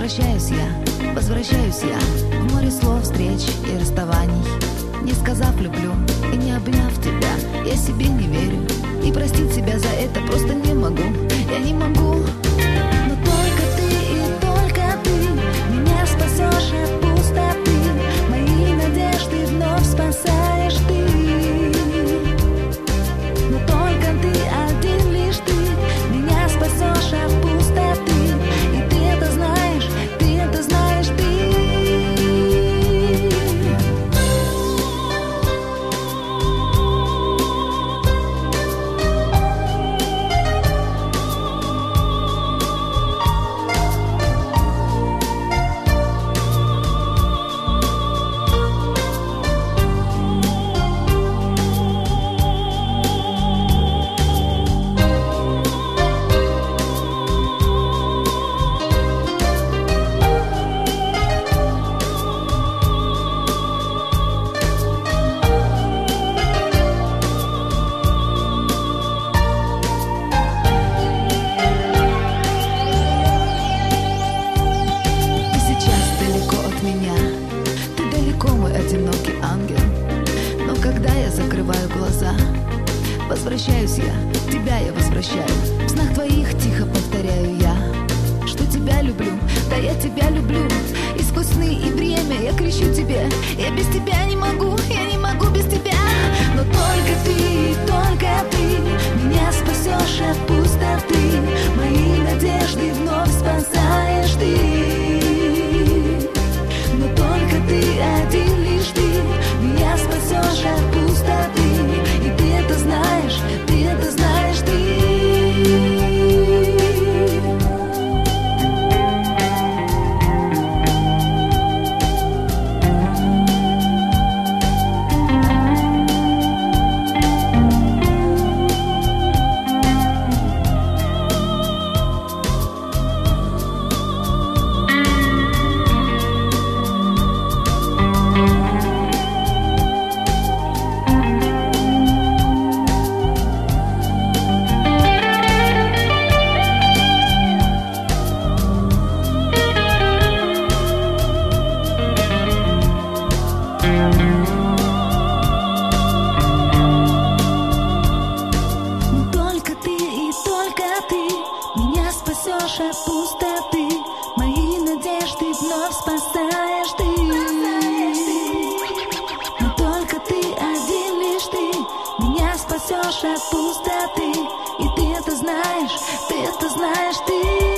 Возвращаюсь я в море слов, встреч и расставаний. Не сказав люблю и не обняв тебя, я себе не верю. И простить себя за это просто не могу. Я не могу. Но только ты и только ты меня спасешь от пустоты. Мои надежды вновь спасаешь ты. Но только ты, один лишь ты меня спасешь от пустоты. И ты это знаешь, ты это знаешь, ты. Возвращаюсь я, тебя я возвращаю. В снах твоих тихо повторяю я, что тебя люблю, да я тебя люблю. И сквозь сны и время я кричу тебе: я без тебя не могу, я не могу без тебя. Но только ты меня спасешь от пустоты. Мои надежды вновь спасаешь ты. Но только ты, один лишь ты меня спасешь от пустоты. И ты это знаешь, ты это знаешь, ты. От пустоты мои надежды вновь спасаешь ты. Но только ты, один лишь ты меня спасешь от пустоты. И ты это знаешь, ты это знаешь, ты.